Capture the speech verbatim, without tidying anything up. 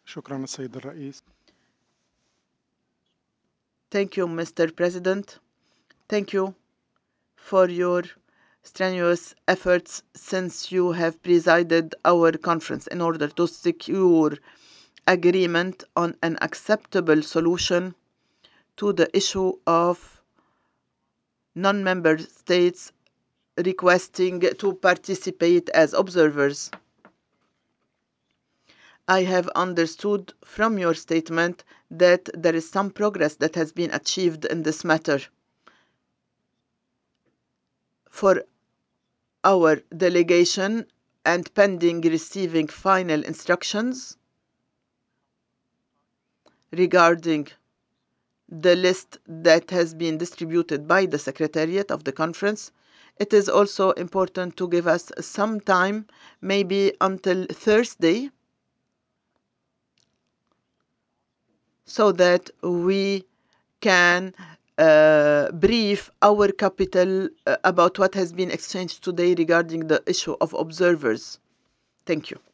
شكرا السيد الرئيس. Thank you, Mister President. Thank you for your strenuous efforts since you have presided our conference in order to secure agreement on an acceptable solution to the issue of non-member states requesting to participate as observers. I have understood from your statement that there is some progress that has been achieved in this matter. For our delegation and pending receiving final instructions regarding the list that has been distributed by the Secretariat of the conference, it is also important to give us some time, maybe until Thursday, so that we can uh, brief our capital uh, about what has been exchanged today regarding the issue of observers. Thank you.